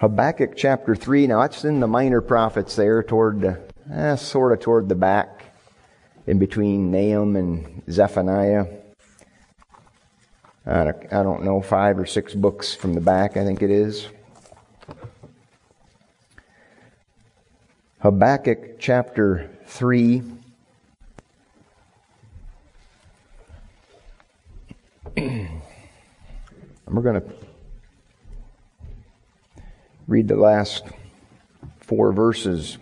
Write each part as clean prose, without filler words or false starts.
Habakkuk chapter 3. Now that's in the minor prophets there toward the back, in between Nahum and Zephaniah. I don't know, 5 or 6 books from the back, I think it is. Habakkuk chapter 3. And we're going to read the last 4 verses.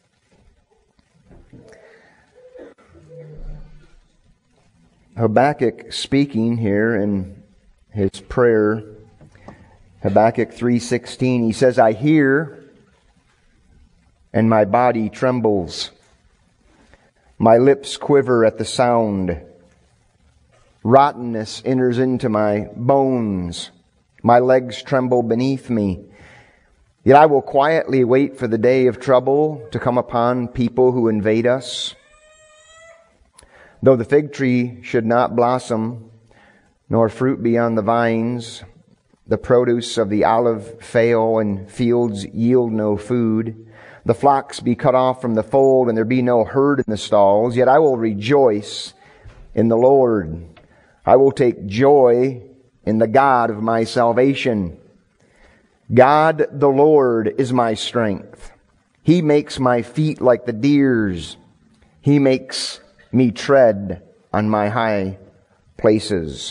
Habakkuk speaking here in his prayer, Habakkuk 3:16, he says, I hear, and my body trembles. My lips quiver at the sound. Rottenness enters into my bones. My legs tremble beneath me. Yet I will quietly wait for the day of trouble to come upon people who invade us. Though the fig tree should not blossom, nor fruit be on the vines, the produce of the olive fail, and fields yield no food, the flocks be cut off from the fold, and there be no herd in the stalls, yet I will rejoice in the Lord. I will take joy in the God of my salvation. God the Lord is my strength. He makes my feet like the deer's. He makes me tread on my high places.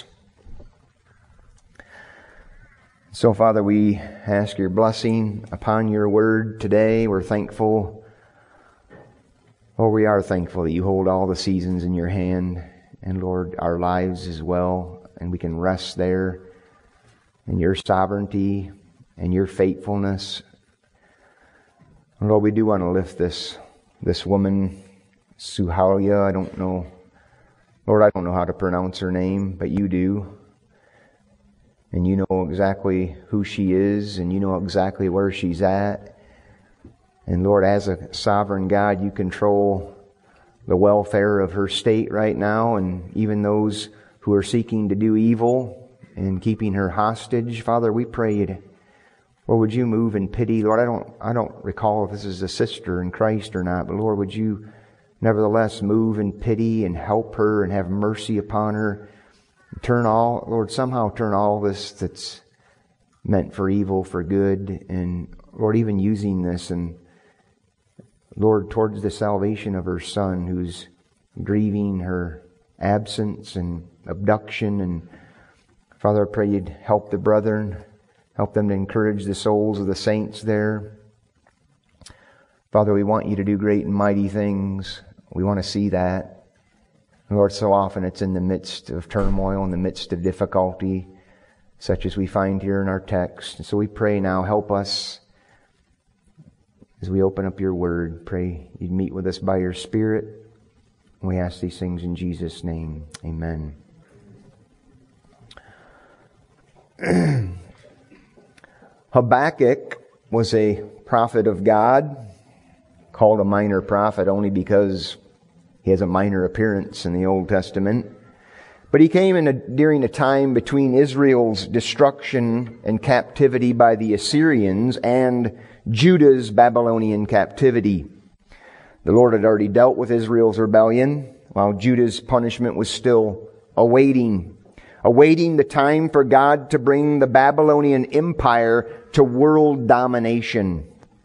So, Father, we ask your blessing upon your word today. We're thankful. Oh, we are thankful that you hold all the seasons in your hand. And Lord, our lives as well. And we can rest there in your sovereignty and your faithfulness. And Lord, we do want to lift this woman, Suhalia. I don't know. Lord, I don't know how to pronounce her name, but you do. And you know exactly who she is, and you know exactly where she's at. And Lord, as a sovereign God, you control the welfare of her state right now, and even those who are seeking to do evil and keeping her hostage. Father, we pray, Lord, would you move in pity? Lord, I don't recall if this is a sister in Christ or not, but Lord, would you nevertheless move in pity and help her and have mercy upon her? Lord, somehow turn all this that's meant for evil for good, and Lord, even using this, and Lord, towards the salvation of her son who's grieving her absence and abduction. And Father, I pray you'd help the brethren, help them to encourage the souls of the saints there. Father, we want you to do great and mighty things. We want to see that. Lord, so often it's in the midst of turmoil, in the midst of difficulty, such as we find here in our text. And so we pray now, help us as we open up your word. Pray you'd meet with us by your Spirit. We ask these things in Jesus' name. Amen. Habakkuk was a prophet of God, called a minor prophet only because he has a minor appearance in the Old Testament. But he came during a time between Israel's destruction and captivity by the Assyrians and Judah's Babylonian captivity. The Lord had already dealt with Israel's rebellion, while Judah's punishment was still awaiting the time for God to bring the Babylonian Empire to world domination.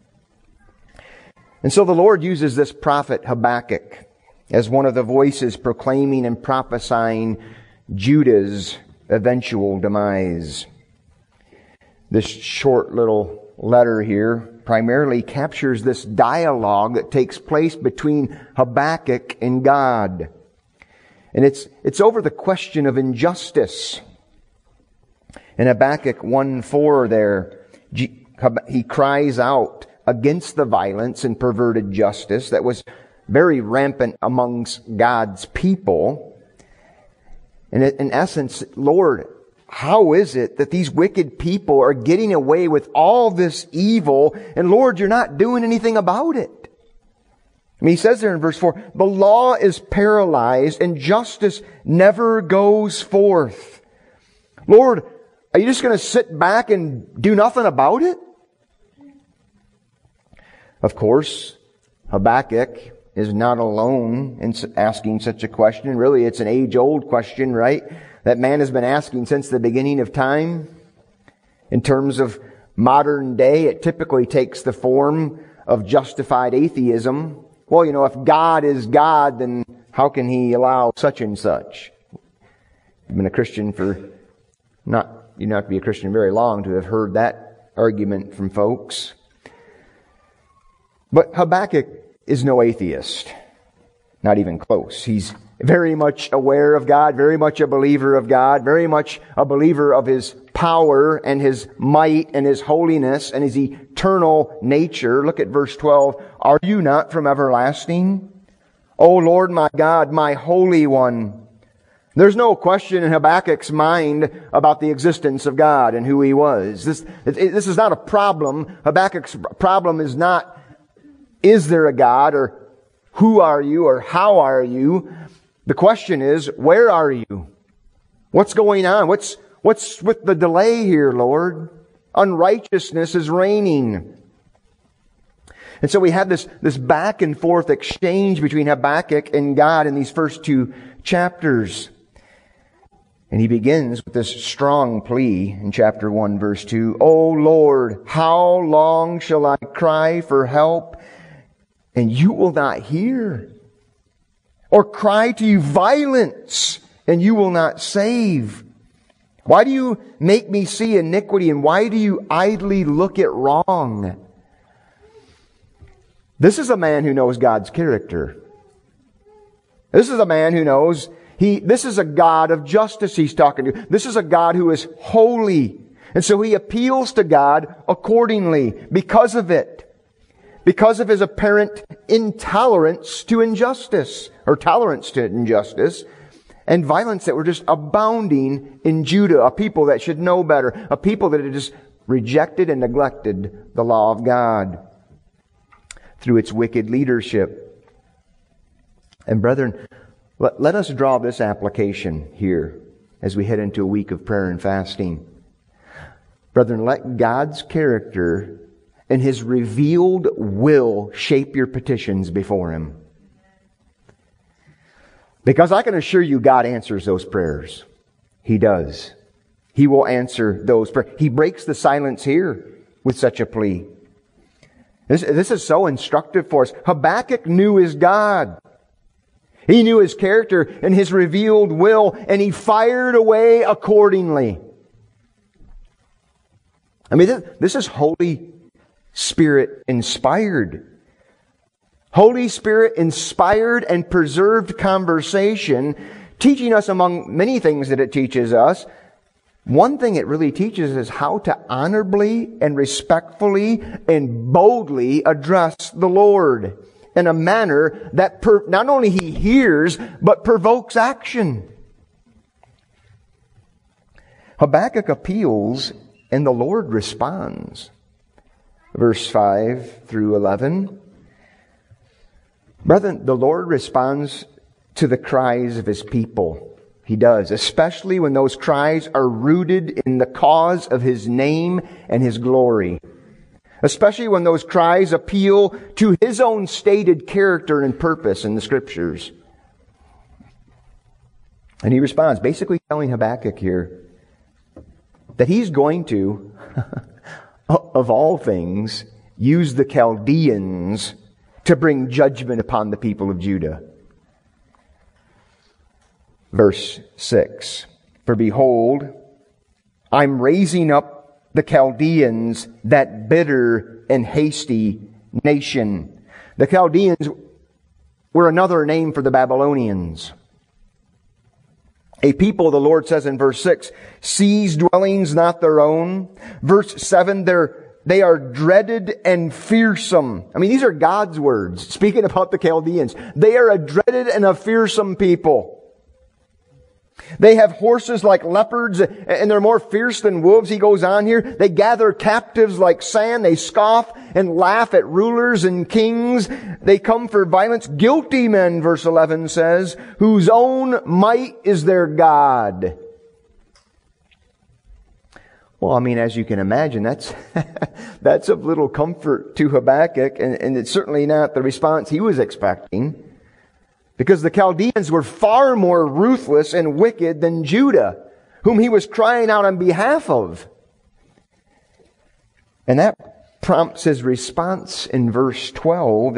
And so the Lord uses this prophet Habakkuk as one of the voices proclaiming and prophesying Judah's eventual demise. This short little letter here primarily captures this dialogue that takes place between Habakkuk and God. And it's over the question of injustice. In Habakkuk 1:4 there, he cries out against the violence and perverted justice that was very rampant amongst God's people. And in essence, Lord, how is it that these wicked people are getting away with all this evil, and Lord, you're not doing anything about it? I mean, he says there in verse 4, the law is paralyzed and justice never goes forth. Lord, are you just going to sit back and do nothing about it? Of course, Habakkuk is not alone in asking such a question. Really, it's an age-old question, right? That man has been asking since the beginning of time. In terms of modern day, it typically takes the form of justified atheism. Well, if God is God, then how can He allow such and such? I've been a Christian you don't have to be a Christian very long to have heard that argument from folks. But Habakkuk is no atheist. Not even close. He's very much aware of God, very much a believer of God, very much a believer of His power and His might and His holiness and His eternal nature. Look at verse 12. Are you not from everlasting? O Lord my God, my Holy One. There's no question in Habakkuk's mind about the existence of God and who He was. This is not a problem. Habakkuk's problem is not, is there a God, or who are you, or how are you? The question is, where are you? What's going on? What's with the delay here, Lord? Unrighteousness is reigning. And so we have this back and forth exchange between Habakkuk and God in these first two chapters. And he begins with this strong plea in chapter 1, verse 2. O Lord, how long shall I cry for help, and you will not hear? Or cry to you violence, and you will not save? Why do you make me see iniquity, and why do you idly look at wrong? This is a man who knows God's character. This is a man who knows this is a God of justice he's talking to. This is a God who is holy. And so he appeals to God accordingly because of it. Because of his apparent intolerance to injustice, or tolerance to injustice, and violence that were just abounding in Judah, a people that should know better, a people that had just rejected and neglected the law of God through its wicked leadership. And brethren, let us draw this application here as we head into a week of prayer and fasting. Brethren, let God's character and His revealed will shape your petitions before Him. Because I can assure you God answers those prayers. He does. He will answer those prayers. He breaks the silence here with such a plea. This is so instructive for us. Habakkuk knew his God. He knew His character and His revealed will, and he fired away accordingly. I mean, this is Holy Spirit inspired. Holy Spirit inspired and preserved conversation, teaching us among many things that it teaches us. One thing it really teaches is how to honorably and respectfully and boldly address the Lord in a manner that not only He hears, but provokes action. Habakkuk appeals and the Lord responds. Verse 5 through 11. Brethren, the Lord responds to the cries of His people. He does, especially when those cries are rooted in the cause of His name and His glory. Especially when those cries appeal to His own stated character and purpose in the Scriptures. And He responds, basically telling Habakkuk here that he's going to, of all things, use the Chaldeans to bring judgment upon the people of Judah. Verse 6. For behold, I'm raising up the Chaldeans, that bitter and hasty nation. The Chaldeans were another name for the Babylonians. A people, the Lord says in verse 6, seize dwellings not their own. Verse 7, they are dreaded and fearsome. I mean, these are God's words, speaking about the Chaldeans. They are a dreaded and a fearsome people. They have horses like leopards, and they're more fierce than wolves. He goes on here. They gather captives like sand. They scoff and laugh at rulers and kings. They come for violence. Guilty men, verse 11 says, whose own might is their God. Well, I mean, as you can imagine, that's that's of little comfort to Habakkuk, and it's certainly not the response he was expecting, because the Chaldeans were far more ruthless and wicked than Judah, whom he was crying out on behalf of. And that prompts his response in verse 12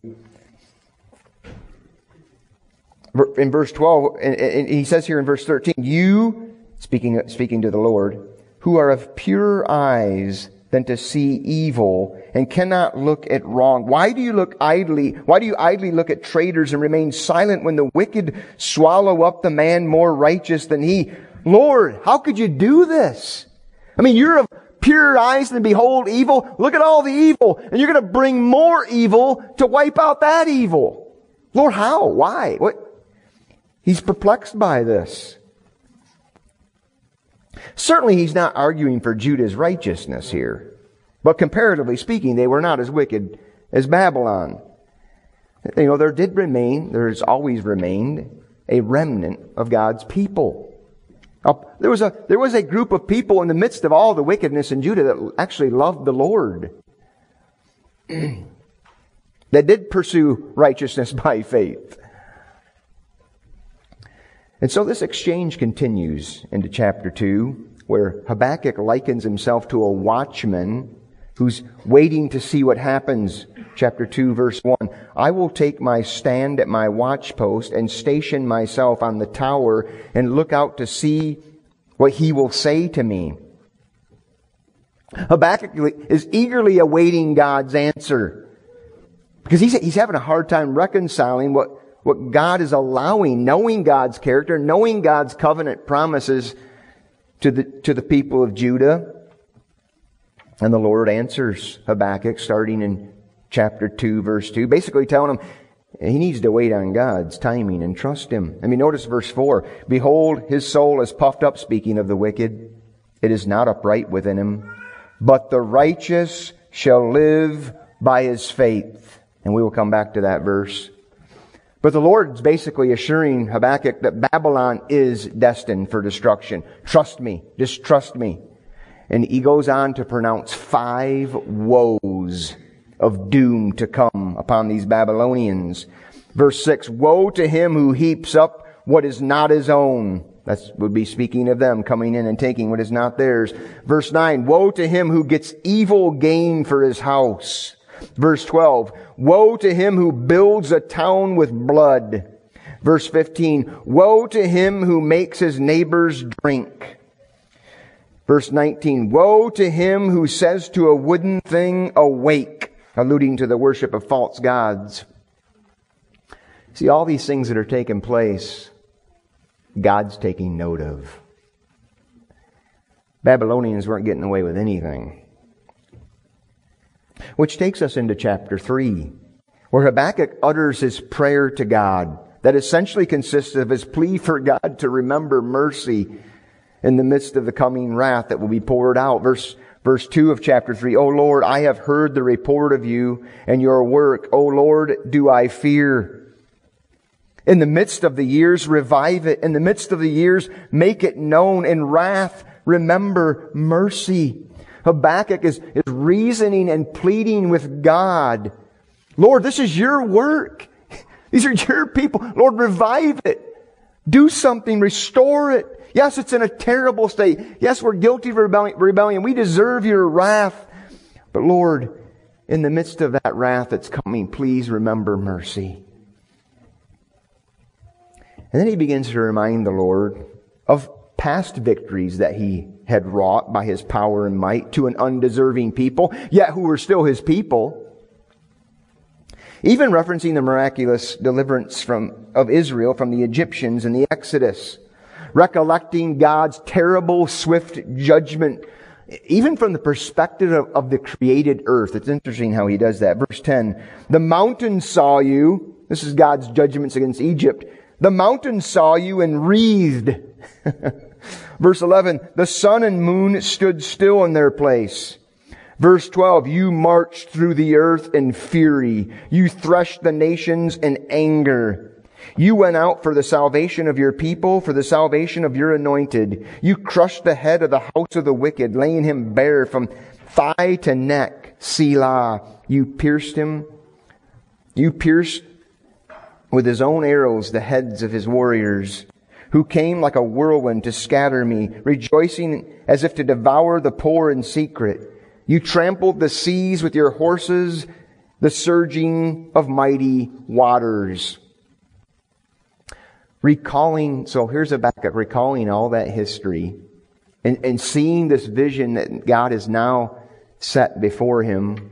in verse 12, and he says here in verse 13, you, speaking to the Lord, who are of purer eyes than to see evil and cannot look at wrong. Why do you idly look at traitors and remain silent when the wicked swallow up the man more righteous than he? Lord, how could you do this? I mean, you're of purer eyes than behold evil. Look at all the evil, and you're going to bring more evil to wipe out that evil. Lord, how? Why? What? He's perplexed by this. Certainly he's not arguing for Judah's righteousness here. But comparatively speaking, they were not as wicked as Babylon. There's always remained a remnant of God's people. There was a group of people in the midst of all the wickedness in Judah that actually loved the Lord. That did pursue righteousness by faith. And so this exchange continues into chapter 2, where Habakkuk likens himself to a watchman who's waiting to see what happens. Chapter 2, verse 1, I will take my stand at my watchpost and station myself on the tower and look out to see what he will say to me. Habakkuk is eagerly awaiting God's answer, because he's having a hard time reconciling what God is allowing, knowing God's character, knowing God's covenant promises to the people of Judah. And the Lord answers Habakkuk starting in chapter 2, verse 2, basically telling him he needs to wait on God's timing and trust Him. I mean, notice verse 4, behold, his soul is puffed up, speaking of the wicked. It is not upright within him, but the righteous shall live by his faith. And we will come back to that verse. But the Lord's basically assuring Habakkuk that Babylon is destined for destruction. Trust me. Just trust me. And he goes on to pronounce 5 woes of doom to come upon these Babylonians. Verse 6, woe to him who heaps up what is not his own. That would be speaking of them coming in and taking what is not theirs. Verse 9, woe to him who gets evil gain for his house. Verse 12, woe to him who builds a town with blood. Verse 15, woe to him who makes his neighbors drink. Verse 19, woe to him who says to a wooden thing, awake, alluding to the worship of false gods. See, all these things that are taking place, God's taking note of. Babylonians weren't getting away with anything. Which takes us into chapter 3, where Habakkuk utters his prayer to God that essentially consists of his plea for God to remember mercy in the midst of the coming wrath that will be poured out. Verse 2 of chapter 3, O Lord, I have heard the report of you and your work. O Lord, do I fear. In the midst of the years, revive it. In the midst of the years, make it known. In wrath, remember mercy. Habakkuk is reasoning and pleading with God. Lord, this is your work. These are your people. Lord, revive it. Do something. Restore it. Yes, it's in a terrible state. Yes, we're guilty of rebellion. We deserve your wrath. But Lord, in the midst of that wrath that's coming, please remember mercy. And then he begins to remind the Lord of past victories that he had wrought by his power and might to an undeserving people, yet who were still his people. Even referencing the miraculous deliverance of Israel from the Egyptians in the Exodus. Recollecting God's terrible, swift judgment, even from the perspective of the created earth. It's interesting how he does that. Verse 10, the mountains saw you. This is God's judgments against Egypt. The mountains saw you and wreathed. Verse 11, the sun and moon stood still in their place. Verse 12, you marched through the earth in fury. You threshed the nations in anger. You went out for the salvation of your people, for the salvation of your anointed. You crushed the head of the house of the wicked, laying him bare from thigh to neck. Selah. You pierced him. You pierced with his own arrows the heads of his warriors, who came like a whirlwind to scatter me, rejoicing as if to devour the poor in secret. You trampled the seas with your horses, the surging of mighty waters. So here's Habakkuk recalling all that history and seeing this vision that God has now set before him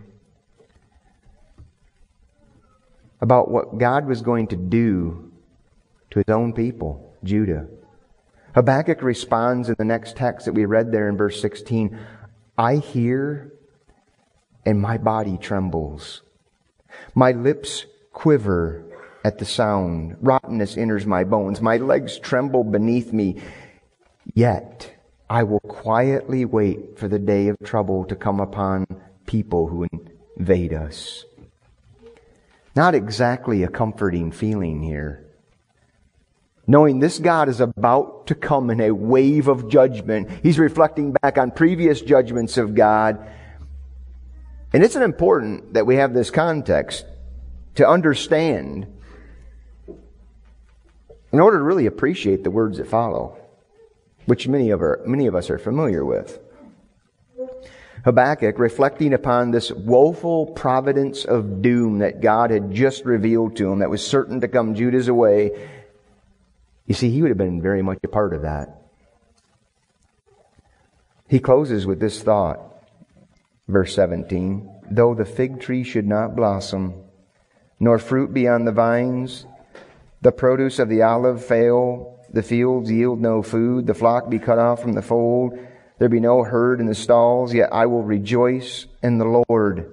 about what God was going to do to his own people, Judah. Habakkuk responds in the next text that we read there in verse 16, I hear and my body trembles. My lips quiver at the sound. Rottenness enters my bones. My legs tremble beneath me. Yet I will quietly wait for the day of trouble to come upon people who invade us. Not exactly a comforting feeling here. Knowing this God is about to come in a wave of judgment. He's reflecting back on previous judgments of God. And it's important that we have this context to understand in order to really appreciate the words that follow, which many of us are familiar with. Habakkuk, reflecting upon this woeful providence of doom that God had just revealed to him, that was certain to come Judah's way. You see, he would have been very much a part of that. He closes with this thought, verse 17, though the fig tree should not blossom, nor fruit be on the vines, the produce of the olive fail, the fields yield no food, the flock be cut off from the fold, there be no herd in the stalls, yet I will rejoice in the Lord.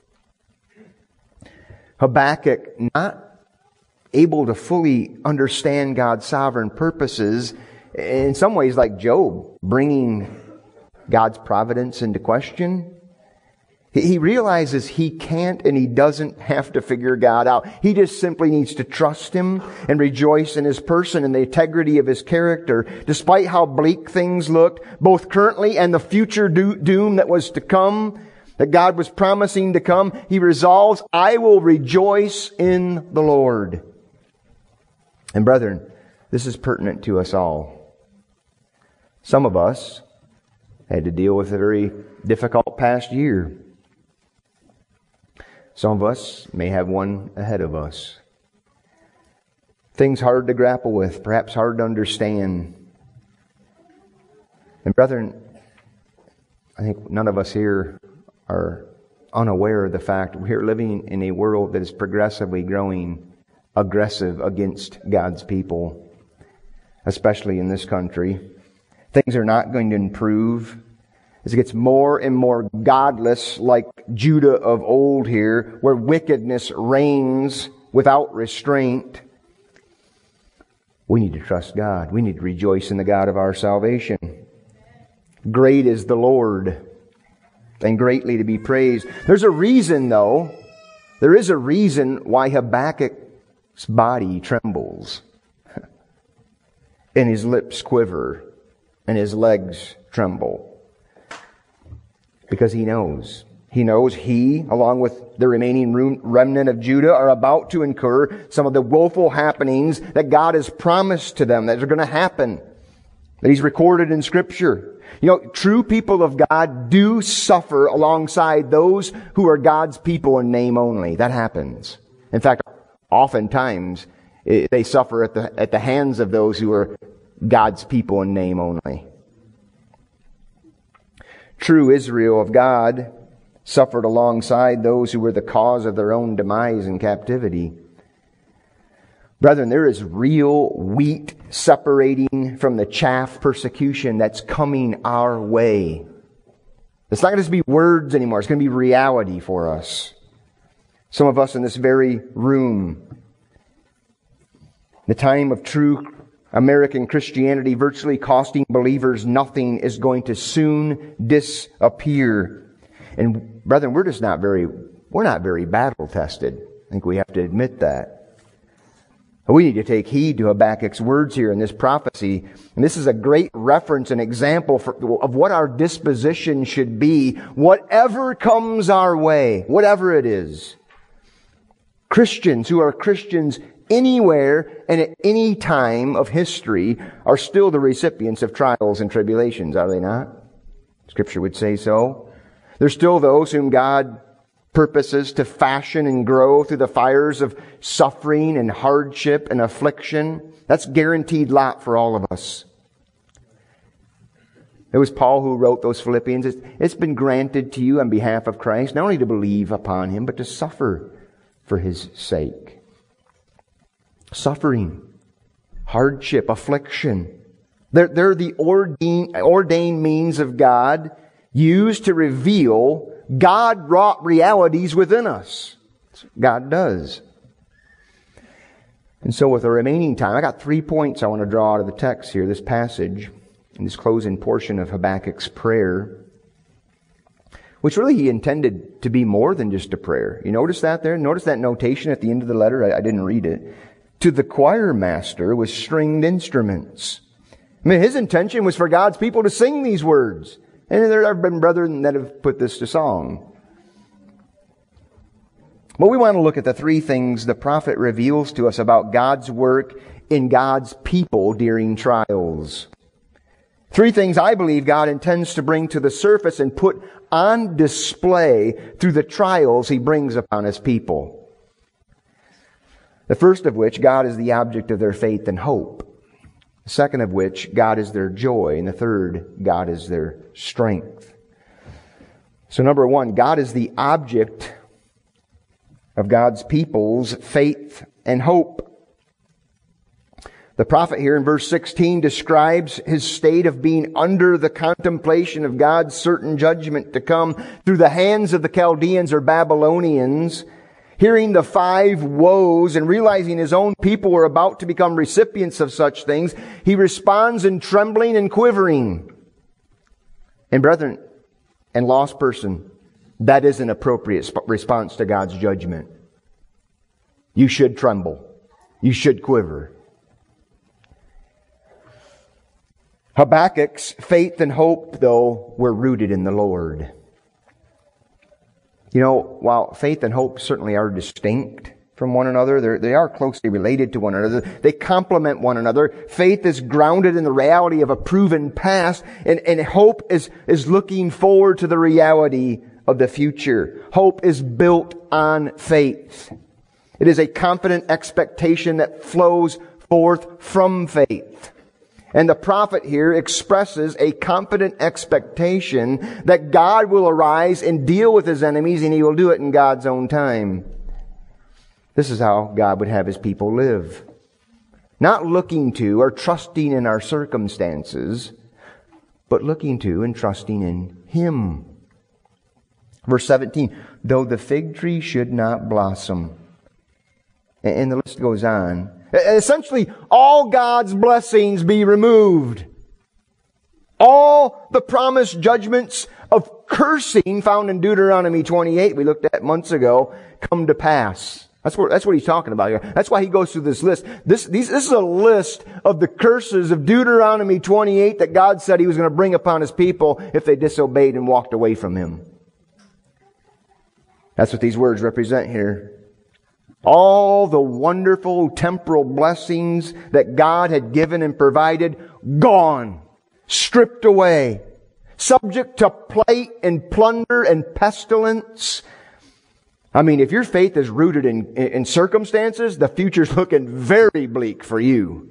Habakkuk, not able to fully understand God's sovereign purposes, in some ways like Job, bringing God's providence into question. He realizes he can't and he doesn't have to figure God out. He just simply needs to trust Him and rejoice in His person and the integrity of His character. Despite how bleak things looked, both currently and the future doom that was to come, that God was promising to come, he resolves, I will rejoice in the Lord. And brethren, this is pertinent to us all. Some of us had to deal with a very difficult past year. Some of us may have one ahead of us. Things hard to grapple with, perhaps hard to understand. And brethren, I think none of us here are unaware of the fact we're living in a world that is progressively growing aggressive against God's people, especially in this country. Things are not going to improve. As it gets more and more godless, like Judah of old here, where wickedness reigns without restraint, we need to trust God. We need to rejoice in the God of our salvation. Great is the Lord, and greatly to be praised. There's a reason, though. There is a reason why Habakkuk's body trembles, and his lips quiver, and his legs tremble. Because he knows. He knows he, along with the remaining remnant of Judah, are about to incur some of the woeful happenings that God has promised to them that are going to happen, that He's recorded in Scripture. You know, true people of God do suffer alongside those who are God's people in name only. That happens. In fact, oftentimes they suffer at the hands of those who are God's people in name only. True Israel of God suffered alongside those who were the cause of their own demise in captivity. Brethren, there is real wheat separating from the chaff persecution that's coming our way. It's not going to just be words anymore. It's going to be reality for us. Some of us in this very room, the time of true American Christianity virtually costing believers nothing is going to soon disappear. And brethren, we're not very battle tested. I think we have to admit that. We need to take heed to Habakkuk's words here in this prophecy. And this is a great reference and example of what our disposition should be, whatever comes our way, whatever it is. Christians who are Christians anywhere and at any time of history are still the recipients of trials and tribulations, are they not? Scripture would say so. There's still those whom God purposes to fashion and grow through the fires of suffering and hardship and affliction. That's guaranteed lot for all of us. It was Paul who wrote those Philippians. It's been granted to you on behalf of Christ, not only to believe upon Him, but to suffer for His sake. Suffering, hardship, affliction. They're the ordained means of God used to reveal God-wrought realities within us. God does. And so with the remaining time, I got 3 points I want to draw out of the text here, this passage, in this closing portion of Habakkuk's prayer, which really he intended to be more than just a prayer. You notice that there? Notice that notation at the end of the letter? I didn't read it. To the choir master with stringed instruments. I mean, his intention was for God's people to sing these words. And there have been brethren that have put this to song. But we want to look at the 3 things the prophet reveals to us about God's work in God's people during trials. 3 things I believe God intends to bring to the surface and put on display through the trials He brings upon His people. The first of which, God is the object of their faith and hope. The second of which, God is their joy. And the third, God is their strength. So number 1, God is the object of God's people's faith and hope. The prophet here in verse 16 describes his state of being under the contemplation of God's certain judgment to come through the hands of the Chaldeans or Babylonians. Hearing the 5 woes and realizing his own people were about to become recipients of such things, he responds in trembling and quivering. And brethren and lost person, that is an appropriate response to God's judgment. You should tremble. You should quiver. Habakkuk's faith and hope, though, were rooted in the Lord. You know, while faith and hope certainly are distinct from one another, they are closely related to one another. They complement one another. Faith is grounded in the reality of a proven past, and hope is looking forward to the reality of the future. Hope is built on faith. It is a confident expectation that flows forth from faith. And the prophet here expresses a confident expectation that God will arise and deal with His enemies, and He will do it in God's own time. This is how God would have His people live. Not looking to or trusting in our circumstances, but looking to and trusting in Him. Verse 17, though the fig tree should not blossom. And the list goes on. Essentially, all God's blessings be removed. All the promised judgments of cursing found in Deuteronomy 28, we looked at months ago, come to pass. That's what he's talking about here. That's why he goes through this list. This is a list of the curses of Deuteronomy 28 that God said He was going to bring upon His people if they disobeyed and walked away from Him. That's what these words represent here. All the wonderful temporal blessings that God had given and provided, gone, stripped away, subject to plague and plunder and pestilence. I mean, if your faith is rooted in circumstances, the future's looking very bleak for you.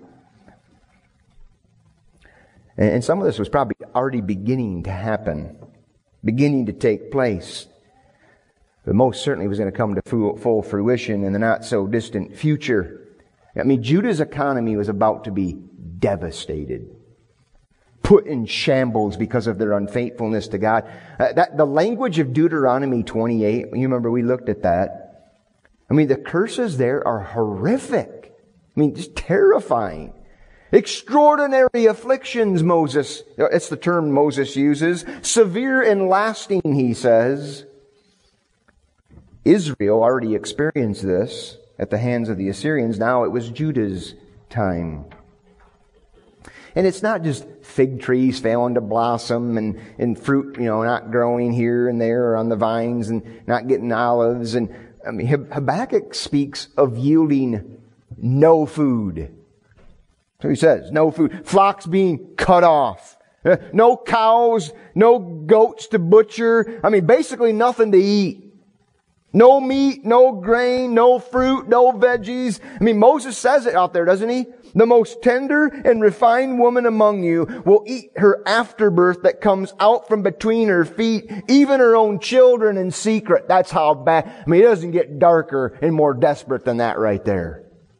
And some of this was probably already beginning to happen, beginning to take place. But most certainly was going to come to full fruition in the not-so-distant future. I mean, Judah's economy was about to be devastated, put in shambles because of their unfaithfulness to God. The language of Deuteronomy 28, you remember we looked at that. I mean, the curses there are horrific. I mean, just terrifying. Extraordinary afflictions, Moses, it's the term Moses uses. Severe and lasting, he says. Israel already experienced this. at the hands of the Assyrians. Now it was Judah's time. And it's not just fig trees failing to blossom and fruit, not growing here and there or on the vines and not getting olives. And Habakkuk speaks of yielding no food. So he says, no food. Flocks being cut off. No cows, no goats to butcher. Basically nothing to eat. No meat, no grain, no fruit, no veggies. Moses says it out there, doesn't he? The most tender and refined woman among you will eat her afterbirth that comes out from between her feet, even her own children in secret. That's how bad. It doesn't get darker and more desperate than that right there.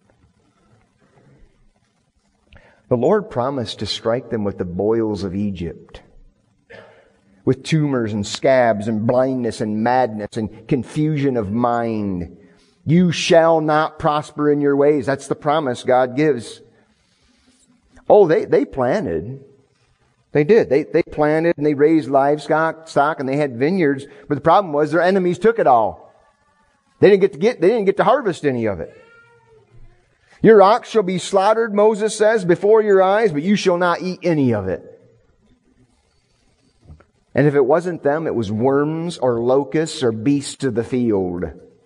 The Lord promised to strike them with the boils of Egypt, with tumors and scabs and blindness and madness and confusion of mind. You shall not prosper in your ways. That's the promise God gives. Oh, they planted. They did. They planted and they raised livestock and they had vineyards. But the problem was their enemies took it all. They didn't get to harvest any of it. Your ox shall be slaughtered, Moses says, before your eyes, but you shall not eat any of it. And if it wasn't them, it was worms or locusts or beasts of the field.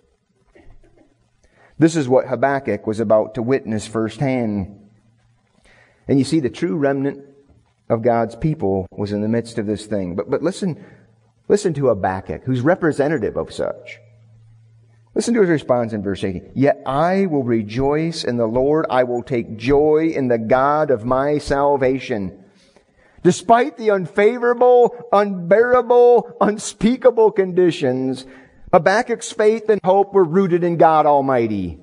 This is what Habakkuk was about to witness firsthand. And you see, the true remnant of God's people was in the midst of this thing. But listen to Habakkuk, who's representative of such. Listen to his response in verse 18. Yet I will rejoice in the Lord. I will take joy in the God of my salvation. Despite the unfavorable, unbearable, unspeakable conditions, Habakkuk's faith and hope were rooted in God Almighty.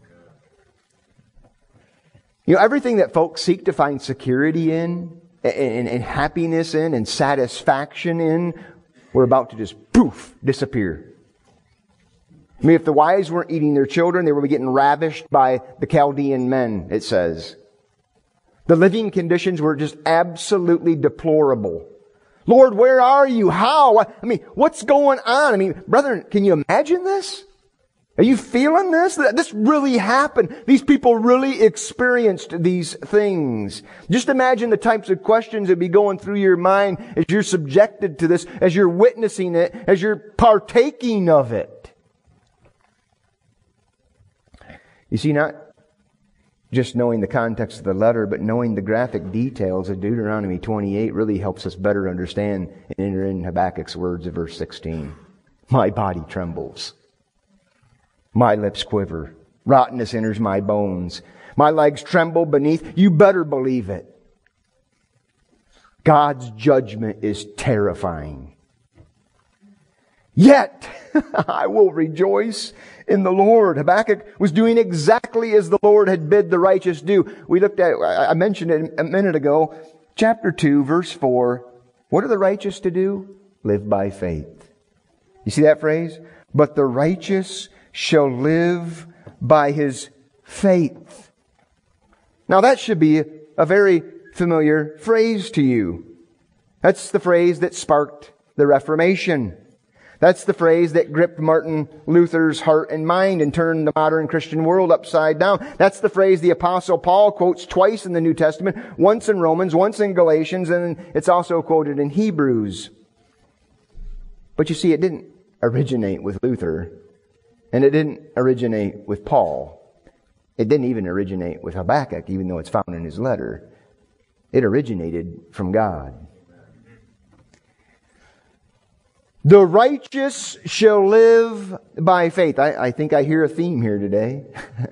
Everything that folks seek to find security in, and happiness in, and satisfaction in, were about to just poof, disappear. If the wives weren't eating their children, they were getting ravished by the Chaldean men, it says. The living conditions were just absolutely deplorable. Lord, where are you? How? What's going on? Brethren, can you imagine this? Are you feeling this? This really happened. These people really experienced these things. Just imagine the types of questions that be going through your mind as you're subjected to this, as you're witnessing it, as you're partaking of it. You see, not just knowing the context of the letter, but knowing the graphic details of Deuteronomy 28 really helps us better understand and enter in Habakkuk's words of verse 16. My body trembles. My lips quiver. Rottenness enters my bones. My legs tremble beneath. You better believe it. God's judgment is terrifying. Yet, I will rejoice in the Lord. Habakkuk was doing exactly as the Lord had bid the righteous do. I mentioned it a minute ago, chapter 2, verse 4. What are the righteous to do? Live by faith. You see that phrase? But the righteous shall live by his faith. Now that should be a very familiar phrase to you. That's the phrase that sparked the Reformation. That's the phrase that gripped Martin Luther's heart and mind and turned the modern Christian world upside down. That's the phrase the Apostle Paul quotes twice in the New Testament, once in Romans, once in Galatians, and it's also quoted in Hebrews. But you see, it didn't originate with Luther, and it didn't originate with Paul. It didn't even originate with Habakkuk, even though it's found in his letter. It originated from God. The righteous shall live by faith. I think I hear a theme here today.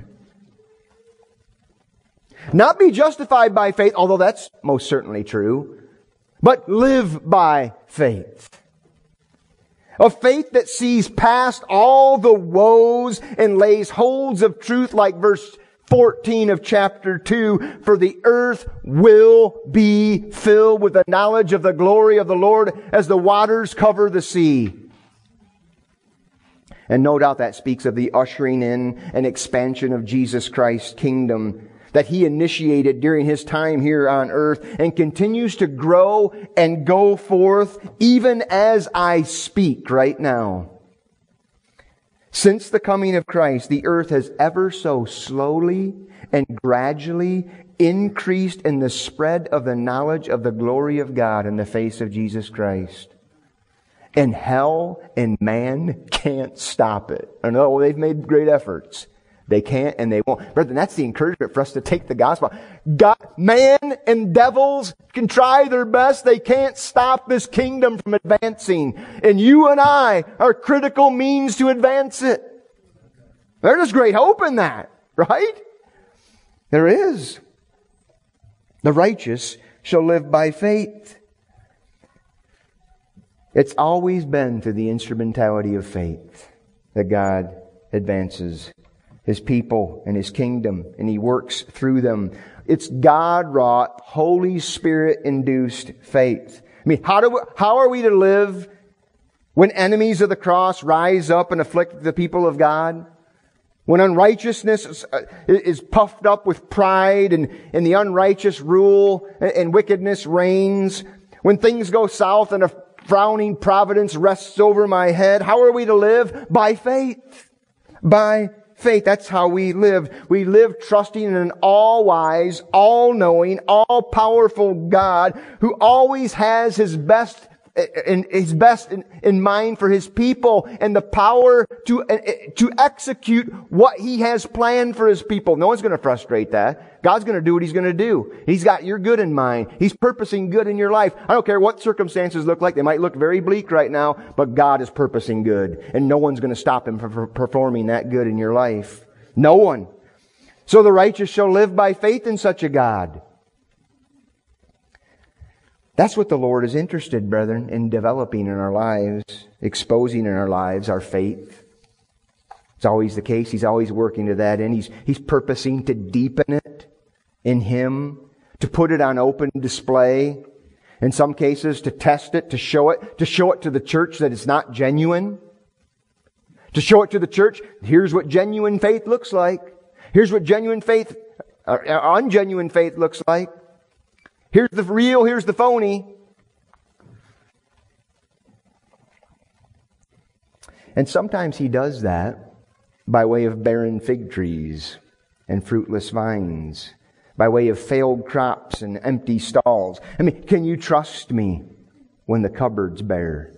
Not be justified by faith, although that's most certainly true, but live by faith. A faith that sees past all the woes and lays holds of truth like verse 14 of chapter 2, for the earth will be filled with the knowledge of the glory of the Lord as the waters cover the sea. And no doubt that speaks of the ushering in and expansion of Jesus Christ's kingdom that He initiated during His time here on earth and continues to grow and go forth even as I speak right now. Since the coming of Christ, the earth has ever so slowly and gradually increased in the spread of the knowledge of the glory of God in the face of Jesus Christ. And hell and man can't stop it. I know they've made great efforts. They can't and they won't. Brethren, that's the encouragement for us to take the gospel. God, man and devils can try their best. They can't stop this kingdom from advancing. And you and I are critical means to advance it. There's great hope in that, right? There is. The righteous shall live by faith. It's always been through the instrumentality of faith that God advances His people and His kingdom, and He works through them. It's God-wrought, Holy Spirit-induced faith. I mean, how are we to live when enemies of the cross rise up and afflict the people of God? When unrighteousness is puffed up with pride and the unrighteous rule and wickedness reigns? When things go south and a frowning providence rests over my head, how are we to live? By faith. By faith. That's how we live. We live trusting in an all-wise, all-knowing, all-powerful God who always has His best in mind for His people and the power to execute what He has planned for His people. No one's going to frustrate that. God's going to do what He's going to do. He's got your good in mind. He's purposing good in your life. I don't care what circumstances look like. They might look very bleak right now, but God is purposing good. And no one's going to stop Him from performing that good in your life. No one. So the righteous shall live by faith in such a God. That's what the Lord is interested, brethren, in developing in our lives, exposing in our lives our faith. It's always the case. He's always working to that end. He's purposing to deepen it in Him, to put it on open display. In some cases, to test it, to show it to the church that it's not genuine. To show it to the church, here's what genuine faith looks like. Here's what genuine faith, ungenuine faith looks like. Here's the real, here's the phony. And sometimes He does that by way of barren fig trees and fruitless vines, by way of failed crops and empty stalls. I mean, can you trust me when the cupboard's bare?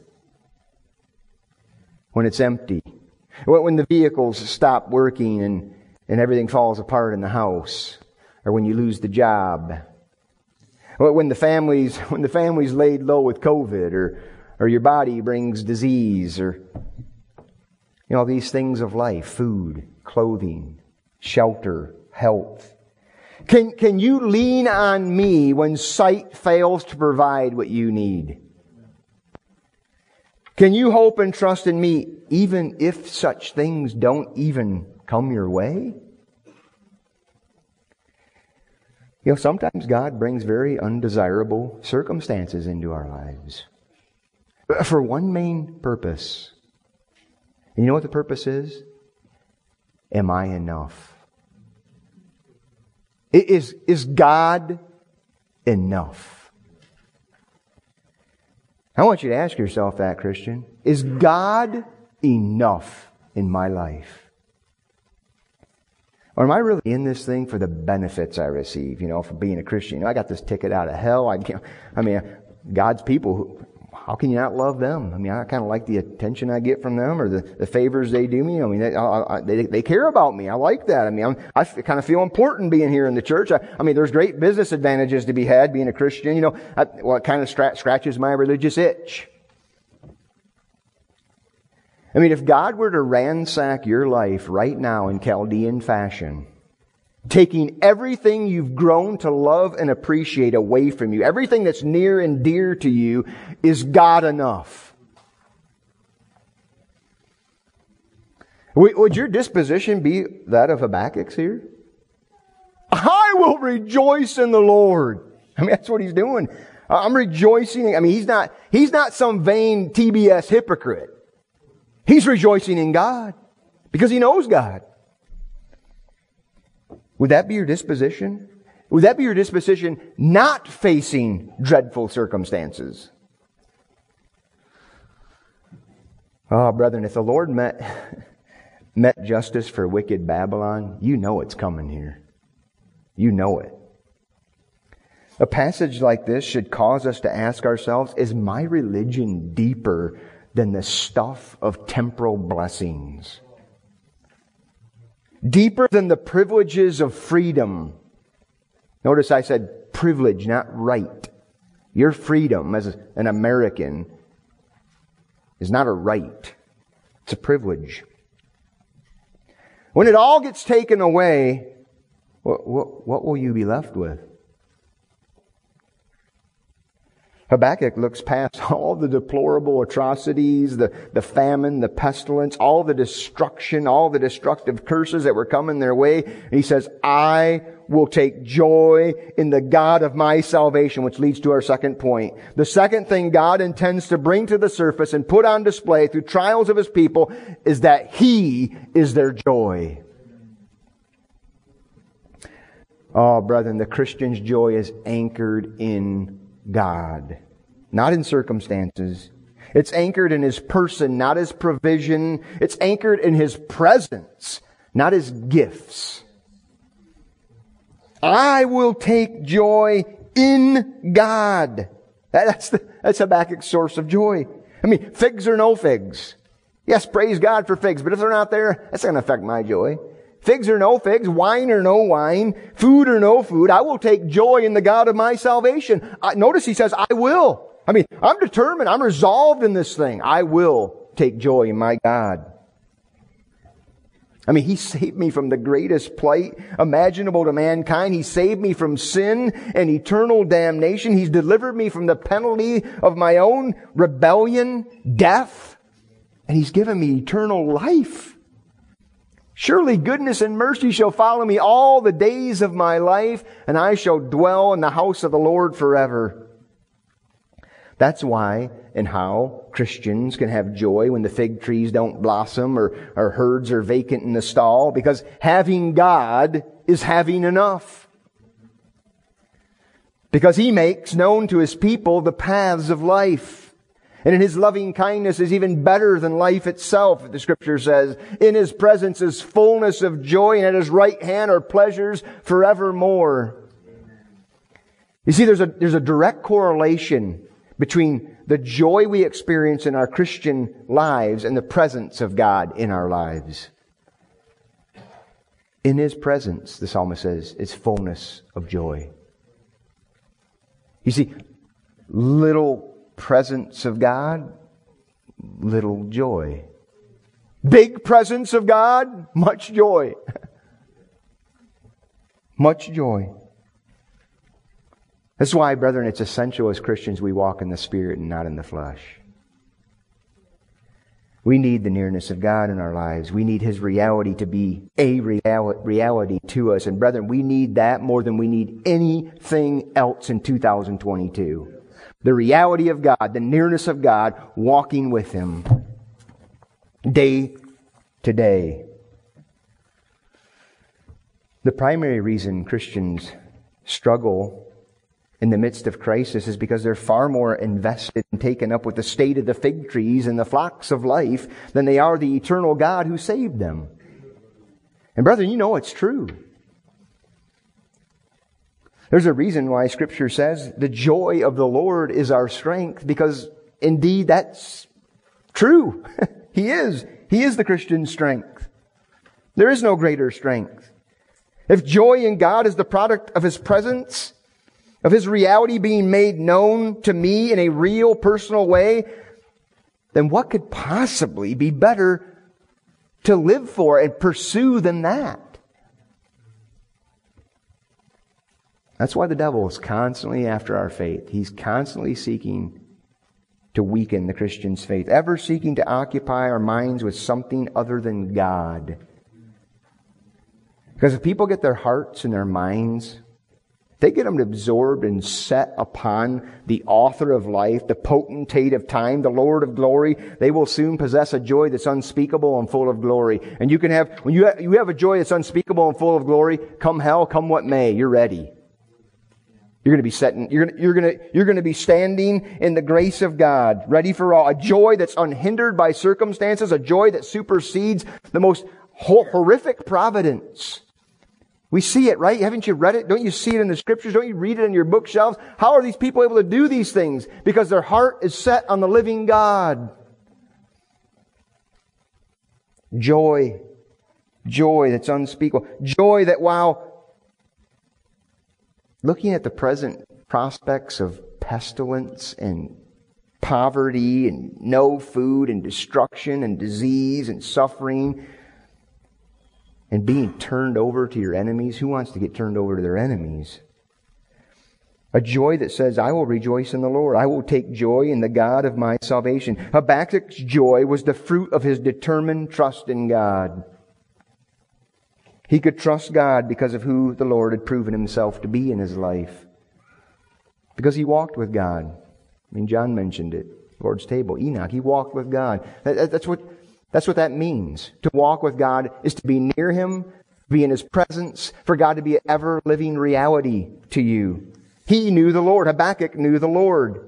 When it's empty? When the vehicles stop working and everything falls apart in the house? Or when you lose the job? When the family's laid low with COVID, or your body brings disease, or these things of life, food, clothing, shelter, health. Can you lean on me when sight fails to provide what you need? Can you hope and trust in me even if such things don't even come your way? Sometimes God brings very undesirable circumstances into our lives for one main purpose. And you know what the purpose is? Am I enough? Is God enough? I want you to ask yourself that, Christian. Is God enough in my life? Or am I really in this thing for the benefits I receive, for being a Christian? I got this ticket out of hell. God's people, how can you not love them? I kind of like the attention I get from them or the favors they do me. They care about me. I like that. I kind of feel important being here in the church. There's great business advantages to be had being a Christian. It kind of scratches my religious itch. If God were to ransack your life right now in Chaldean fashion, taking everything you've grown to love and appreciate away from you, everything that's near and dear to you, is God enough? Would your disposition be that of Habakkuk's here? I will rejoice in the Lord. That's what he's doing. I'm rejoicing. He's not some vain TBS hypocrite. He's rejoicing in God because he knows God. Would that be your disposition? Would that be your disposition not facing dreadful circumstances? Oh, brethren, if the Lord met met justice for wicked Babylon, you know it's coming here. You know it. A passage like this should cause us to ask ourselves, is my religion deeper than the stuff of temporal blessings? Deeper than the privileges of freedom? Notice I said privilege, not right. Your freedom as an American is not a right. It's a privilege. When it all gets taken away, what will you be left with? Habakkuk looks past all the deplorable atrocities, the famine, the pestilence, all the destruction, all the destructive curses that were coming their way. And he says, I will take joy in the God of my salvation, which leads to our second point. The second thing God intends to bring to the surface and put on display through trials of His people is that He is their joy. Oh, brethren, the Christian's joy is anchored in God, not in circumstances. It's anchored in His person, not His provision. It's anchored in His presence, not His gifts. I will take joy in God. That's Habakkuk's source of joy. I mean, figs or no figs. Yes, praise God for figs, but if they're not there, that's not going to affect my joy. Figs or no figs, wine or no wine, food or no food, I will take joy in the God of my salvation. Notice he says, I will. I mean, I'm determined, I'm resolved in this thing. I will take joy in my God. I mean, He saved me from the greatest plight imaginable to mankind. He saved me from sin and eternal damnation. He's delivered me from the penalty of my own rebellion, death, and He's given me eternal life. Surely goodness and mercy shall follow me all the days of my life, and I shall dwell in the house of the Lord forever. That's why and how Christians can have joy when the fig trees don't blossom or herds are vacant in the stall, because having God is having enough. Because He makes known to His people the paths of life. And in His loving kindness is even better than life itself, the Scripture says. In His presence is fullness of joy, and at His right hand are pleasures forevermore. You see, there's a direct correlation between the joy we experience in our Christian lives and the presence of God in our lives. In His presence, the psalmist says, is fullness of joy. You see, little presence of God, little joy. Big presence of God, much joy. Much joy. That's why, brethren, it's essential as Christians we walk in the Spirit and not in the flesh. We need the nearness of God in our lives. We need His reality to be a reality to us. And brethren, we need that more than we need anything else in 2022. The reality of God, the nearness of God, walking with Him day to day. The primary reason Christians struggle in the midst of crisis is because they're far more invested and taken up with the state of the fig trees and the flocks of life than they are the eternal God who saved them. And brethren, you know it's true. There's a reason why Scripture says the joy of the Lord is our strength, because indeed that's true. He is. He is the Christian strength. There is no greater strength. If joy in God is the product of His presence, of His reality being made known to me in a real personal way, then what could possibly be better to live for and pursue than that? That's why the devil is constantly after our faith. He's constantly seeking to weaken the Christian's faith, ever seeking to occupy our minds with something other than God. Because if people get their hearts and their minds, they get them absorbed and set upon the author of life, the potentate of time, the Lord of glory, they will soon possess a joy that's unspeakable and full of glory. And you can have, when you have a joy that's unspeakable and full of glory, come hell, come what may, you're ready. You're going to be standing in the grace of God, ready for all. A joy that's unhindered by circumstances, a joy that supersedes the most horrific providence. We see it, right? Haven't you read it? Don't you see it in the Scriptures? Don't you read it in your bookshelves? How are these people able to do these things? Because their heart is set on the living God. Joy. Joy that's unspeakable. Joy that while looking at the present prospects of pestilence and poverty and no food and destruction and disease and suffering and being turned over to your enemies. Who wants to get turned over to their enemies? A joy that says, I will rejoice in the Lord. I will take joy in the God of my salvation. Habakkuk's joy was the fruit of his determined trust in God. He could trust God because of who the Lord had proven Himself to be in his life. Because he walked with God. I mean, John mentioned it. Lord's table, Enoch, he walked with God. That's what that means. To walk with God is to be near Him, be in His presence, for God to be an ever-living reality to you. He knew the Lord. Habakkuk knew the Lord.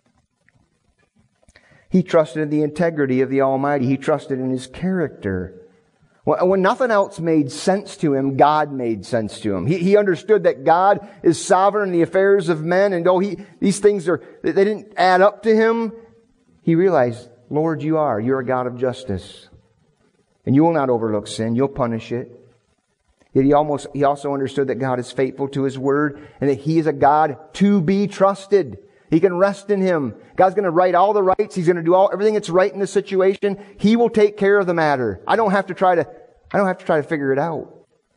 He trusted in the integrity of the Almighty. He trusted in His character. When nothing else made sense to him, God made sense to him. He understood that God is sovereign in the affairs of men, and though these things they didn't add up to him, he realized, Lord, you're a God of justice. And you will not overlook sin, you'll punish it. Yet he also understood that God is faithful to His word, and that He is a God to be trusted. He can rest in Him. God's going to right all the rights. He's going to do everything that's right in the situation. He will take care of the matter. I don't have to try to figure it out.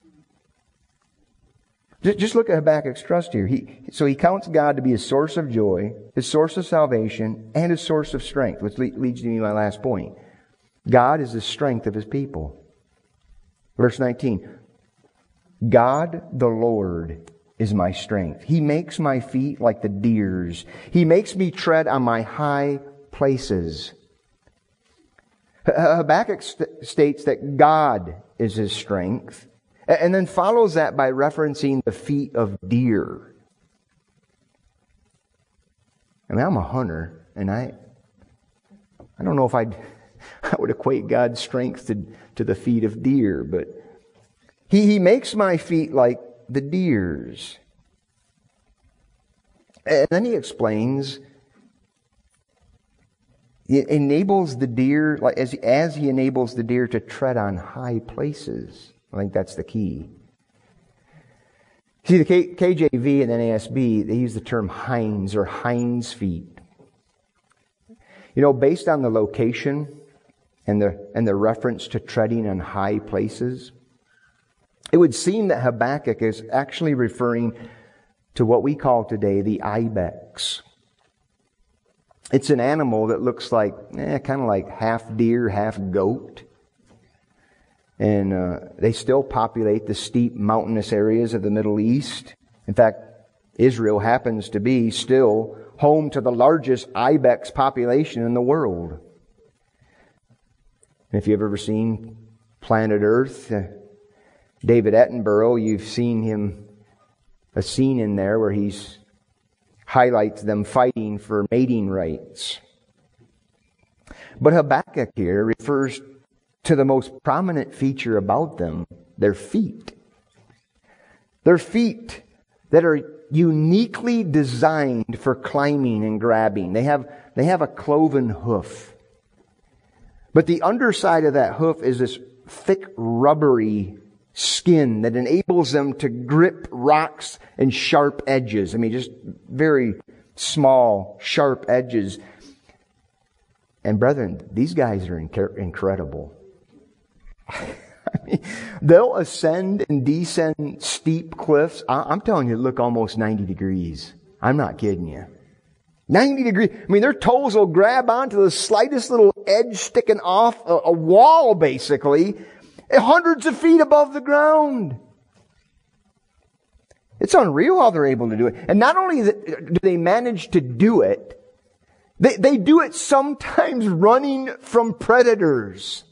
Just look at Habakkuk's trust here. So he counts God to be his source of joy, his source of salvation, and his source of strength, which leads me to my last point. God is the strength of His people. Verse 19. God the Lord is my strength. He makes my feet like the deer's. He makes me tread on my high places. Habakkuk states that God is his strength, and then follows that by referencing the feet of deer. I mean, I'm a hunter, and I don't know if I would equate God's strength to the feet of deer, but He makes my feet like the deer's. And then he explains, He enables the deer, like as He enables the deer to tread on high places. I think that's the key. See, the KJV and NASB, they use the term hinds or hinds feet. You know, based on the location and the reference to treading on high places, it would seem that Habakkuk is actually referring to what we call today the ibex. It's an animal that looks like, kind of like half deer, half goat. And they still populate the steep mountainous areas of the Middle East. In fact, Israel happens to be still home to the largest ibex population in the world. And if you've ever seen Planet Earth, David Attenborough, you've seen a scene in there where he highlights them fighting for mating rights. But Habakkuk here refers to the most prominent feature about them, their feet. Their feet that are uniquely designed for climbing and grabbing. They have a cloven hoof. But the underside of that hoof is this thick, rubbery skin that enables them to grip rocks and sharp edges. I mean, just very small, sharp edges. And brethren, these guys are incredible. I mean, they'll ascend and descend steep cliffs. I'm telling you, look almost 90 degrees. I'm not kidding you. 90 degrees. I mean, their toes will grab onto the slightest little edge sticking off a wall, basically, hundreds of feet above the ground. It's unreal how they're able to do it. And not only do they manage to do it, they do it sometimes running from predators.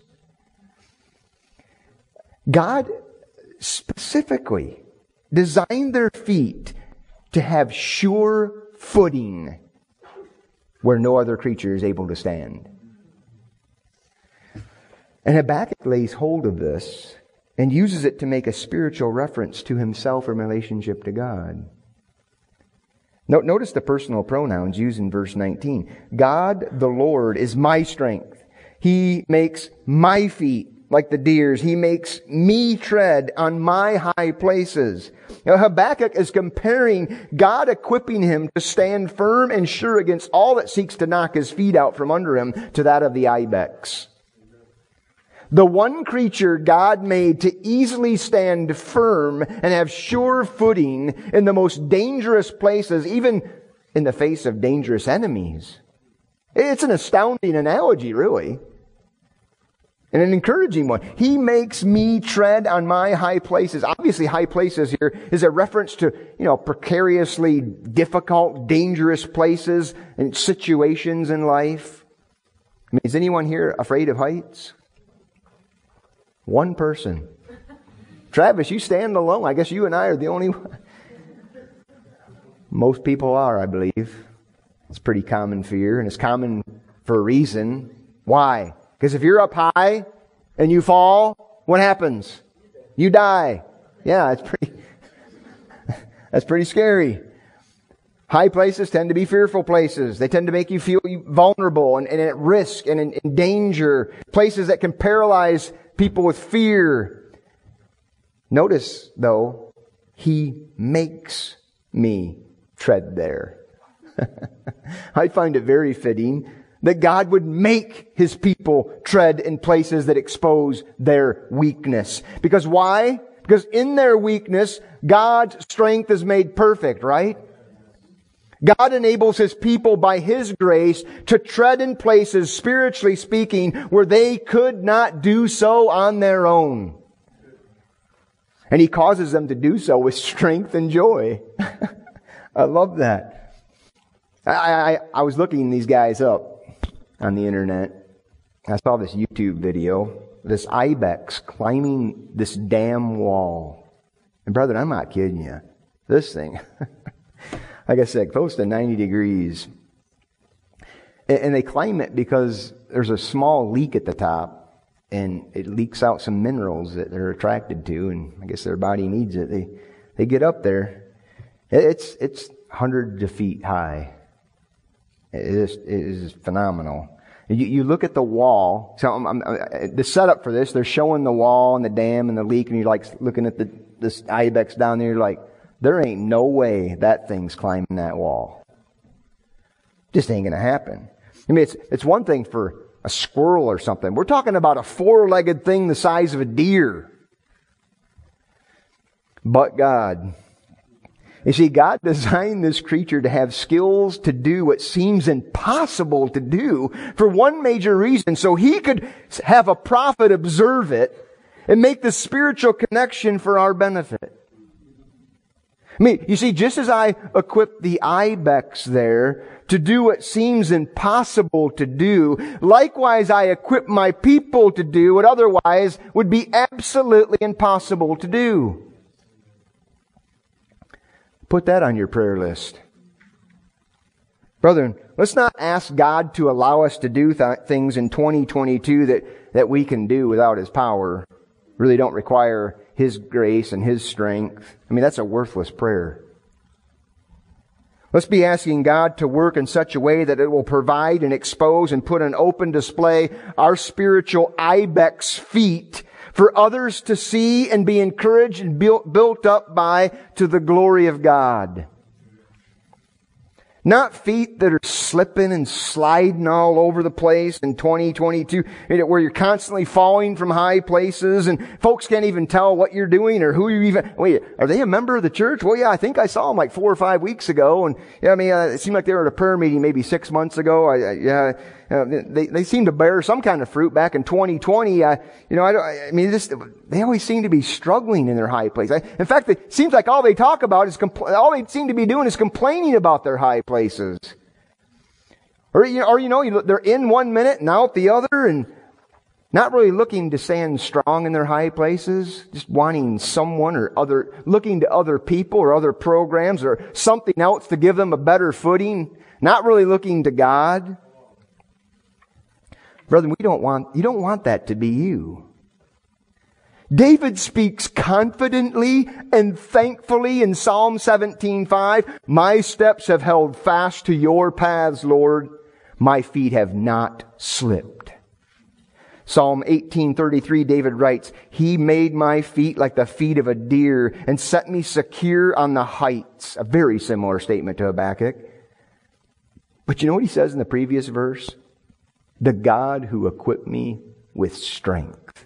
God specifically designed their feet to have sure footing where no other creature is able to stand. And Habakkuk lays hold of this and uses it to make a spiritual reference to himself in relationship to God. Notice the personal pronouns used in verse 19. God, the Lord, is my strength. He makes my feet like the deer's. He makes me tread on my high places. Now, Habakkuk is comparing God equipping him to stand firm and sure against all that seeks to knock his feet out from under him to that of the ibex. The one creature God made to easily stand firm and have sure footing in the most dangerous places, even in the face of dangerous enemies. It's an astounding analogy, really. And an encouraging one. He makes me tread on my high places. Obviously, high places here is a reference to, precariously difficult, dangerous places and situations in life. I mean, is anyone here afraid of heights? One person. Travis, you stand alone. I guess you and I are the only one. Most people are, I believe. It's a pretty common fear, and it's common for a reason. Why? Because if you're up high and you fall, what happens? You die. Yeah, that's pretty scary. High places tend to be fearful places. They tend to make you feel vulnerable and at risk and in danger. Places that can paralyze people with fear. Notice, though, He makes me tread there. I find it very fitting that God would make His people tread in places that expose their weakness. Because why? Because in their weakness, God's strength is made perfect, right? God enables His people by His grace to tread in places, spiritually speaking, where they could not do so on their own. And He causes them to do so with strength and joy. I love that. I was looking these guys up on the internet. I saw this YouTube video, this ibex climbing this damn wall. And brethren, I'm not kidding you. This thing, like I said, close to 90 degrees. And they climb it because there's a small leak at the top. And it leaks out some minerals that they're attracted to. And I guess their body needs it. They get up there. It's hundreds of feet high. It is phenomenal. You look at the wall. So the setup for this, they're showing the wall and the dam and the leak, and you're like looking at this ibex down there. You're like, there ain't no way that thing's climbing that wall. Just ain't gonna happen. I mean, it's one thing for a squirrel or something. We're talking about a four-legged thing the size of a deer. But God. You see, God designed this creature to have skills to do what seems impossible to do for one major reason, so He could have a prophet observe it and make the spiritual connection for our benefit. I mean, you see, just as I equipped the ibex there to do what seems impossible to do, likewise I equip my people to do what otherwise would be absolutely impossible to do. Put that on your prayer list. Brethren, let's not ask God to allow us to do things in 2022 that we can do without His power. Really don't require His grace and His strength. I mean, that's a worthless prayer. Let's be asking God to work in such a way that it will provide and expose and put on open display our spiritual ibex feet for others to see and be encouraged and built up by to the glory of God. Not feet that are slipping and sliding all over the place in 2022, where you're constantly falling from high places and folks can't even tell what you're doing or who you even... Wait, are they a member of the church? Well, yeah, I think I saw them like 4 or 5 weeks ago. And it seemed like they were at a prayer meeting maybe 6 months ago. They seem to bear some kind of fruit back in 2020. They always seem to be struggling in their high place. In fact, it seems like all they talk about is all they seem to be doing is complaining about their high places. Or they're in 1 minute and out the other, and not really looking to stand strong in their high places, just wanting someone or looking to other people or other programs or something else to give them a better footing, not really looking to God. Brethren, you don't want that to be you. David speaks confidently and thankfully in Psalm 17:5. My steps have held fast to your paths, Lord. My feet have not slipped. Psalm 18:33, David writes, He made my feet like the feet of a deer and set me secure on the heights. A very similar statement to Habakkuk. But you know what he says in the previous verse? The God who equipped me with strength.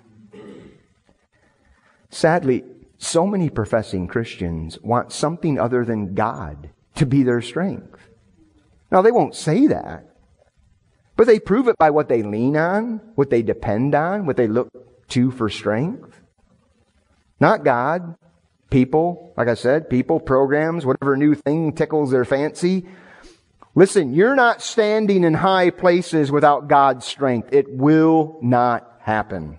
Sadly, so many professing Christians want something other than God to be their strength. Now, they won't say that, but they prove it by what they lean on, what they depend on, what they look to for strength. Not God. People, like I said, people, programs, whatever new thing tickles their fancy. Listen, you're not standing in high places without God's strength. It will not happen.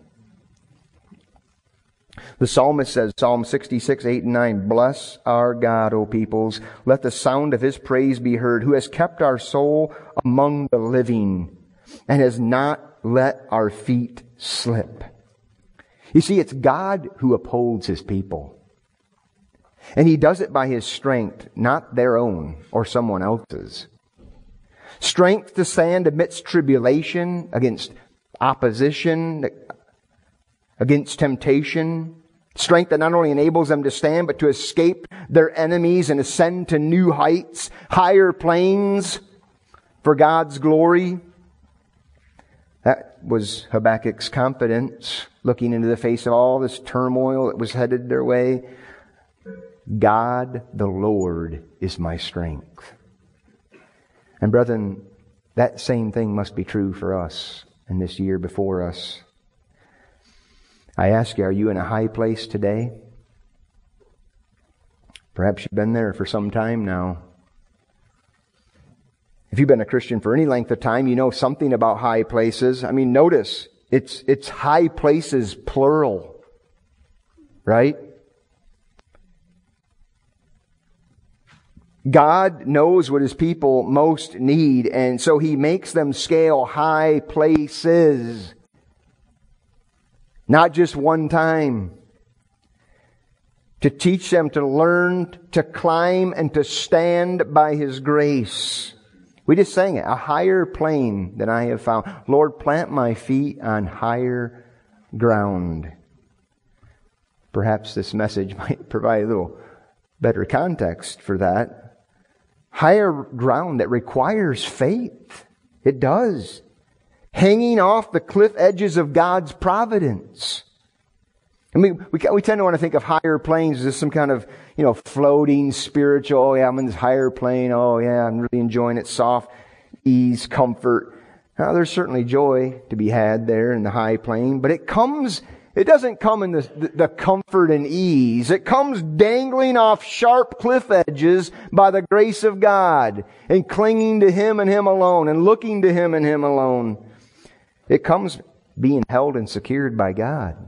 The psalmist says, Psalm 66:8-9, Bless our God, O peoples. Let the sound of His praise be heard, who has kept our soul among the living and has not let our feet slip. You see, it's God who upholds His people. And He does it by His strength, not their own or someone else's. Strength to stand amidst tribulation, against opposition, against temptation. Strength that not only enables them to stand, but to escape their enemies and ascend to new heights, higher planes for God's glory. That was Habakkuk's confidence, looking into the face of all this turmoil that was headed their way. God, the Lord, is my strength. And brethren, that same thing must be true for us in this year before us. I ask you, are you in a high place today? Perhaps you've been there for some time now. If you've been a Christian for any length of time, you know something about high places. I mean, notice, it's high places, plural. Right? God knows what His people most need, and so He makes them scale high places. Not just one time. To teach them to learn to climb and to stand by His grace. We just sang it. A higher plane than I have found. Lord, plant my feet on higher ground. Perhaps this message might provide a little better context for that. Higher ground that requires faith. It does. Hanging off the cliff edges of God's providence. I mean, we tend to want to think of higher planes as some kind of, floating spiritual, oh yeah, I'm in this higher plane, oh yeah, I'm really enjoying it, soft, ease, comfort. Now, there's certainly joy to be had there in the high plane, but it doesn't come in the comfort and ease. It comes dangling off sharp cliff edges by the grace of God and clinging to Him and Him alone and looking to Him and Him alone. It comes being held and secured by God.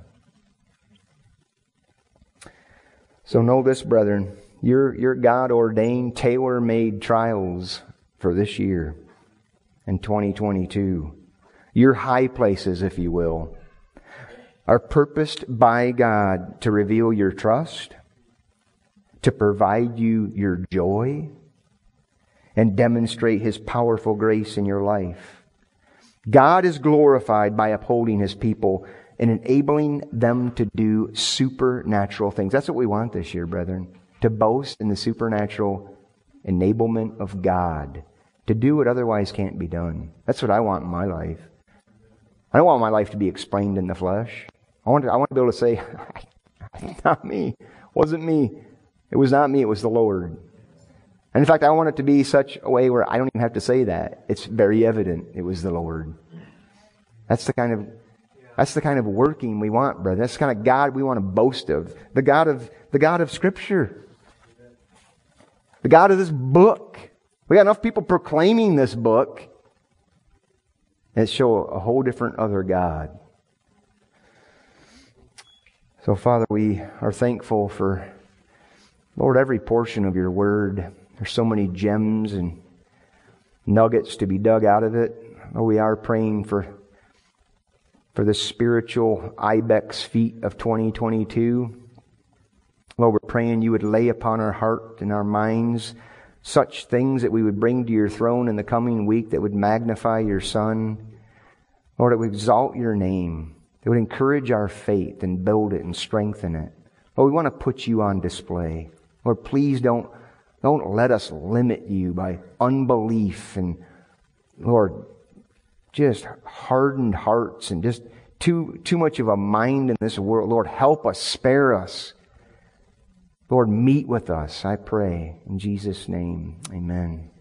So know this, brethren, your God-ordained, tailor-made trials for this year in 2022, your high places, if you will, are purposed by God to reveal your trust, to provide you your joy, and demonstrate His powerful grace in your life. God is glorified by upholding His people and enabling them to do supernatural things. That's what we want this year, brethren. To boast in the supernatural enablement of God. To do what otherwise can't be done. That's what I want in my life. I don't want my life to be explained in the flesh. I want to be able to say, not me. It wasn't me. It was not me. It was the Lord. And in fact, I want it to be such a way where I don't even have to say that. It's very evident it was the Lord. That's the kind of working we want, brother. That's the kind of God we want to boast of. The God of Scripture. The God of this book. We got enough people proclaiming this book that show a whole different other God. So, Father, we are thankful for, Lord, every portion of your word. There's so many gems and nuggets to be dug out of it. Oh, we are praying for for the spiritual ibex feet of 2022. Lord, we're praying you would lay upon our heart and our minds such things that we would bring to your throne in the coming week that would magnify your Son. Lord, it would exalt your name. It would encourage our faith and build it and strengthen it. Lord, we want to put you on display. Lord, please don't let us limit you by unbelief and, Lord, just hardened hearts and just too much of a mind in this world. Lord, help us, spare us. Lord, meet with us, I pray. In Jesus' name, amen.